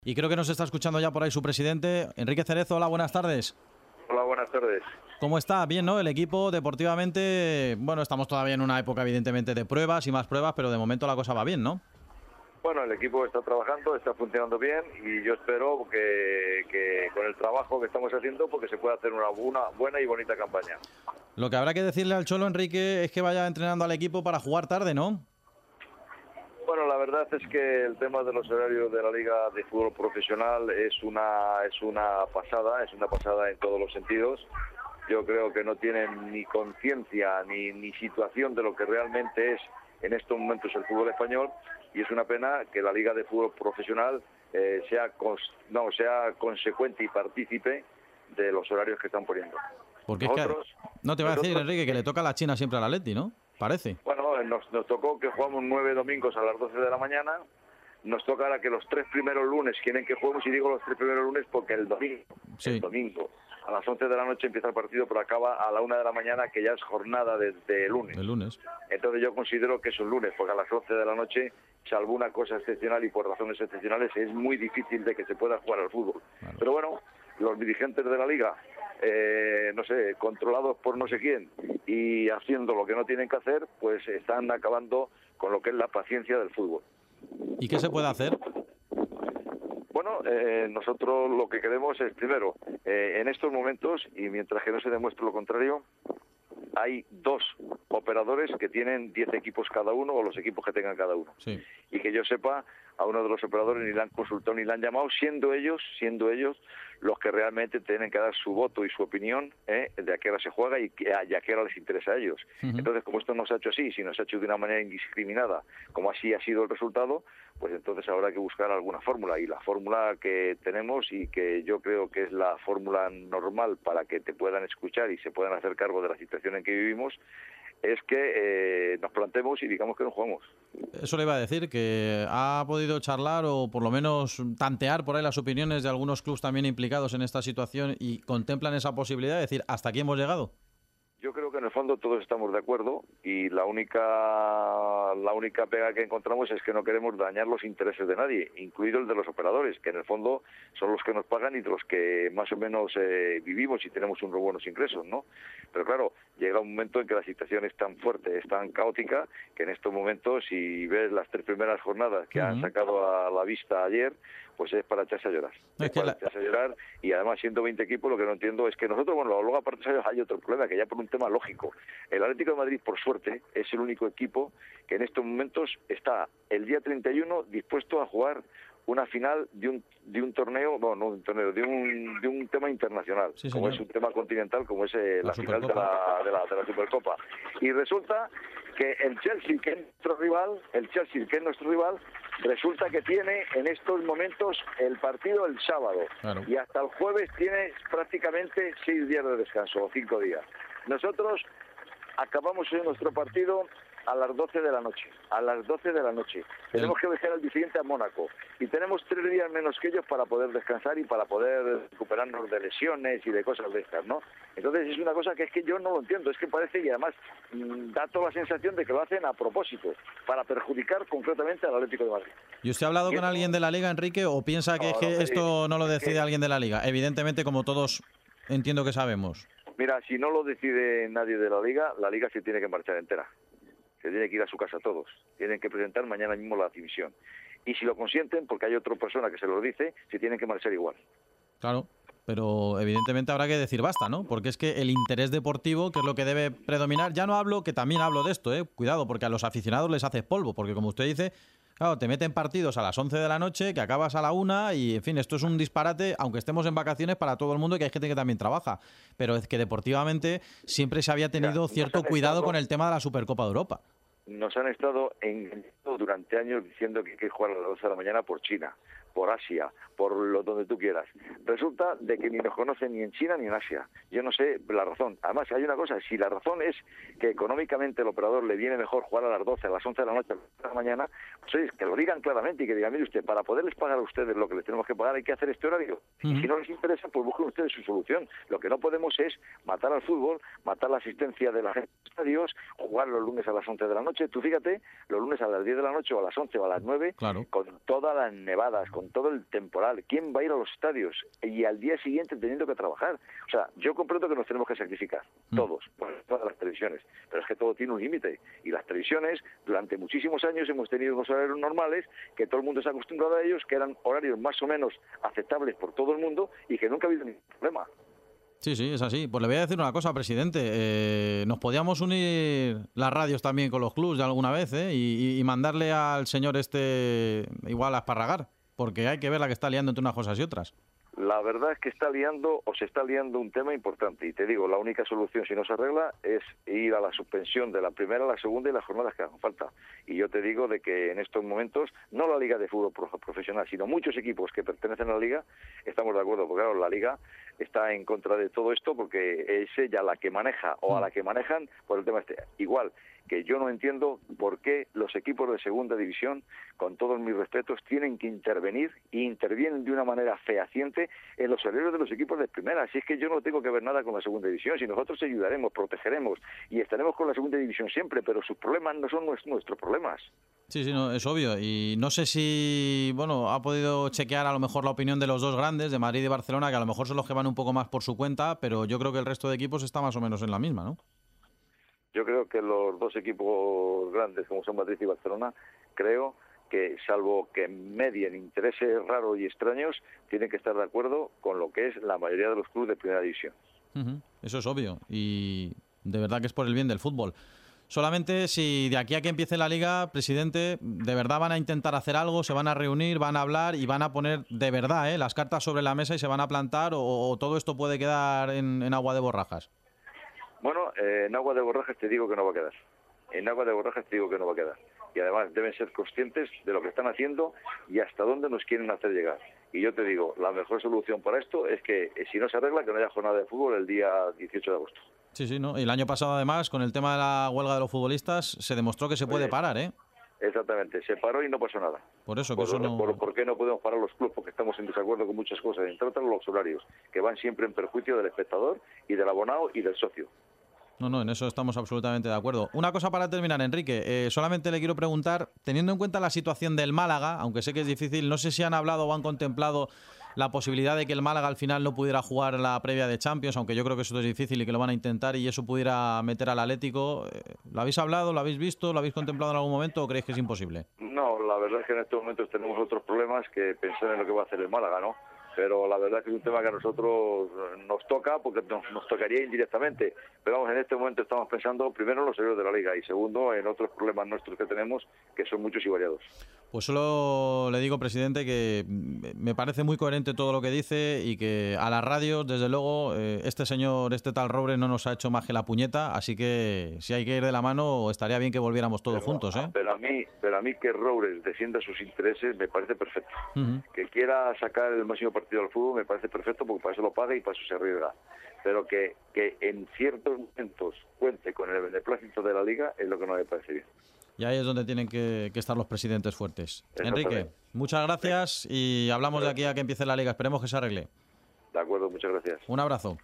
Y creo que nos está escuchando ya por ahí su presidente, Enrique Cerezo. Hola, buenas tardes. Hola, buenas tardes. ¿Cómo está? Bien, ¿no? El equipo deportivamente, bueno, estamos todavía en una época evidentemente de pruebas y más pruebas, pero de momento la cosa va bien, ¿no? Bueno, el equipo está trabajando, está funcionando bien y yo espero que con el trabajo que estamos haciendo porque se pueda hacer una buena y bonita campaña. Lo que habrá que decirle al Cholo, Enrique, es que vaya entrenando al equipo para jugar tarde, ¿no? Bueno, la verdad es que el tema de los horarios de la Liga de Fútbol Profesional es una pasada en todos los sentidos. Yo creo que no tienen ni conciencia ni situación de lo que realmente es en estos momentos el fútbol español, y es una pena que la Liga de Fútbol Profesional sea consecuente y partícipe de los horarios que están poniendo. Porque nosotros, es que, no te va a decir, Enrique, que le toca a la China siempre al Atleti, ¿no? Parece. Bueno, nos tocó que jugamos 9 domingos a las 12 de la mañana. Nos toca ahora que los 3 primeros lunes quieren que juguemos, y digo los 3 primeros lunes porque el domingo a las 11 de la noche empieza el partido, pero acaba a la 1 de la mañana, que ya es jornada de lunes. El lunes. Entonces yo considero que es un lunes, porque a las 11 de la noche, salvo una cosa excepcional y por razones excepcionales, es muy difícil de que se pueda jugar al fútbol. Claro. Pero bueno, los dirigentes de la Liga, no sé, controlados por no sé quién y haciendo lo que no tienen que hacer, pues están acabando con lo que es la paciencia del fútbol. ¿Y qué se puede hacer? Bueno, nosotros lo que queremos es, primero, en estos momentos, y mientras que no se demuestre lo contrario, hay 2 operadores que tienen 10 equipos cada uno, o los equipos que tengan cada uno. Sí. Y que yo sepa, a uno de los operadores ni le han consultado ni le han llamado, siendo ellos los que realmente tienen que dar su voto y su opinión de a qué hora se juega y a qué hora les interesa a ellos. Uh-huh. Entonces, como esto no se ha hecho así, sino se ha hecho de una manera indiscriminada, como así ha sido el resultado, pues entonces habrá que buscar alguna fórmula. Y la fórmula que tenemos, y que yo creo que es la fórmula normal para que te puedan escuchar y se puedan hacer cargo de la situación en que vivimos, es que nos plantemos y digamos que no jugamos. Eso le iba a decir, que ha podido charlar o por lo menos tantear por ahí las opiniones de algunos clubes también implicados en esta situación y contemplan esa posibilidad de decir, ¿hasta aquí hemos llegado? Yo creo que en el fondo todos estamos de acuerdo, y la única pega que encontramos es que no queremos dañar los intereses de nadie, incluido el de los operadores, que en el fondo son los que nos pagan y de los que más o menos vivimos y tenemos unos buenos ingresos, ¿no? Pero claro, llega un momento en que la situación es tan fuerte, es tan caótica, que en estos momentos, si ves las 3 primeras jornadas que han sacado a la vista ayer, pues es para echarse a llorar. Echarse a llorar, y además siendo 20 equipos, lo que no entiendo es que nosotros, bueno, luego aparte de eso hay otro problema, que ya por un tema lógico. El Atlético de Madrid, por suerte, es el único equipo que en estos momentos está el día 31 dispuesto a jugar una final de un torneo, no de un torneo, de un tema internacional, sí, como es un tema continental, como es la final de la Supercopa. Y resulta que el Chelsea, que es nuestro rival, resulta que tiene en estos momentos el partido el sábado. Claro. Y hasta el jueves tiene prácticamente 6 días de descanso, o 5 días. Nosotros acabamos nuestro partido a las 12 de la noche. Tenemos que viajar al día siguiente a Mónaco. Y tenemos 3 días menos que ellos para poder descansar y para poder recuperarnos de lesiones y de cosas de estas, ¿no? Entonces es una cosa que es que yo no lo entiendo. Es que parece, y además da toda la sensación de que lo hacen a propósito, para perjudicar concretamente al Atlético de Madrid. ¿Y usted ha hablado con alguien de la Liga, Enrique, o piensa que esto no lo decide alguien de la Liga? Evidentemente, como todos entiendo que sabemos. Mira, si no lo decide nadie de la Liga se tiene que marchar entera. Se tiene que ir a su casa todos. Tienen que presentar mañana mismo la dimisión. Y si lo consienten, porque hay otra persona que se lo dice, se tienen que marchar igual. Claro, pero evidentemente habrá que decir basta, ¿no? Porque es que el interés deportivo, que es lo que debe predominar, ya no hablo, que también hablo de esto, cuidado, porque a los aficionados les hace polvo, porque como usted dice, claro, te meten partidos a las 11 de la noche, que acabas a la 1, y en fin, esto es un disparate, aunque estemos en vacaciones para todo el mundo, que hay gente que también trabaja. Pero es que deportivamente siempre se había tenido cierto cuidado con el tema de la Supercopa de Europa. Nos han estado engañando durante años diciendo que hay que jugar a las 12 de la mañana por China, por Asia, por donde tú quieras. Resulta de que ni nos conocen ni en China ni en Asia. Yo no sé la razón. Además, hay una cosa, si la razón es que económicamente el operador le viene mejor jugar a las 12, a las 11 de la noche, a las 11 de la mañana, pues que lo digan claramente y que digan, mire usted, para poderles pagar a ustedes lo que les tenemos que pagar hay que hacer este horario. Y si no les interesa, pues busquen ustedes su solución. Lo que no podemos es matar al fútbol, matar la asistencia de la gente a los estadios, jugar los lunes a las 11 de la noche. Tú fíjate, los lunes a las 10 de la noche o a las 11 o a las 9, claro, con todas las nevadas, con con todo el temporal, ¿quién va a ir a los estadios? Y al día siguiente teniendo que trabajar. O sea, yo comprendo que nos tenemos que sacrificar, todos, por todas las televisiones, pero es que todo tiene un límite. Y las televisiones, durante muchísimos años hemos tenido unos horarios normales, que todo el mundo se ha acostumbrado a ellos, que eran horarios más o menos aceptables por todo el mundo y que nunca ha habido ningún problema. Sí, sí, es así. Pues le voy a decir una cosa, presidente. Nos podíamos unir las radios también con los clubs de alguna vez, y mandarle al señor igual a esparragar, porque hay que ver la que está liando entre unas cosas y otras. La verdad es que se está liando un tema importante. Y te digo, la única solución, si no se arregla, es ir a la suspensión de la primera, la segunda y las jornadas que hagan falta. Y yo te digo de que en estos momentos, no la Liga de Fútbol Profesional, sino muchos equipos que pertenecen a la Liga, estamos de acuerdo, porque claro, la Liga está en contra de todo esto porque es ella la que maneja o a la que manejan por el tema este. Igual que yo no entiendo por qué los equipos de segunda división, con todos mis respetos, tienen que intervenir e intervienen de una manera fehaciente en los horarios de los equipos de primera. Así es que yo no tengo que ver nada con la segunda división. Si nosotros ayudaremos, protegeremos y estaremos con la segunda división siempre, pero sus problemas no son nuestros problemas. Sí, sí, no, es obvio. Y no sé si, ha podido chequear a lo mejor la opinión de los dos grandes, de Madrid y Barcelona, que a lo mejor son los que van un poco más por su cuenta, pero yo creo que el resto de equipos está más o menos en la misma, ¿no? Yo creo que los dos equipos grandes, como son Madrid y Barcelona, creo que, salvo que medien intereses raros y extraños, tienen que estar de acuerdo con lo que es la mayoría de los clubes de primera división. Eso es obvio. Y de verdad que es por el bien del fútbol. Solamente si de aquí a que empiece la Liga, presidente, de verdad van a intentar hacer algo, se van a reunir, van a hablar y van a poner de verdad las cartas sobre la mesa y se van a plantar, o todo esto puede quedar en agua de borrajas. Bueno, en agua de borrajas te digo que no va a quedar. En agua de borrajas te digo que no va a quedar. Y además deben ser conscientes de lo que están haciendo y hasta dónde nos quieren hacer llegar. Y yo te digo, la mejor solución para esto es que, si no se arregla, que no haya jornada de fútbol el día 18 de agosto. Sí, sí, ¿no? Y el año pasado, además, con el tema de la huelga de los futbolistas, se demostró que se puede parar, ¿eh? Exactamente, se paró y no pasó nada. Por eso, que eso no... ¿Por qué no podemos parar los clubes? Porque estamos en desacuerdo con muchas cosas, entre otras los horarios, que van siempre en perjuicio del espectador y del abonado y del socio. No, en eso estamos absolutamente de acuerdo. Una cosa para terminar, Enrique. Solamente le quiero preguntar, teniendo en cuenta la situación del Málaga, aunque sé que es difícil, no sé si han hablado o han contemplado la posibilidad de que el Málaga al final no pudiera jugar la previa de Champions, aunque yo creo que eso es difícil y que lo van a intentar, y eso pudiera meter al Atlético. ¿Lo habéis hablado, lo habéis visto, lo habéis contemplado en algún momento o creéis que es imposible? No, la verdad es que en estos momentos tenemos otros problemas que pensar en lo que va a hacer el Málaga, ¿no? Pero la verdad es que es un tema que a nosotros nos toca, porque nos tocaría indirectamente. Pero vamos, en este momento estamos pensando primero en los horarios de la Liga y segundo en otros problemas nuestros que tenemos, que son muchos y variados. Pues solo le digo, presidente, que me parece muy coherente todo lo que dice y que a las radios, desde luego, este tal Roure no nos ha hecho más que la puñeta, así que si hay que ir de la mano, estaría bien que volviéramos todos juntos, ¿eh? Pero a mí que Roure defienda sus intereses me parece perfecto. Que quiera sacar el máximo partido al fútbol me parece perfecto, porque para eso lo paga y para eso se arriesga. Pero que en ciertos momentos cuente con el beneplácito de la Liga es lo que no me parece bien. Y ahí es donde tienen que estar los presidentes fuertes. Enrique, muchas gracias y hablamos de aquí a que empiece la Liga. Esperemos que se arregle. De acuerdo, muchas gracias. Un abrazo.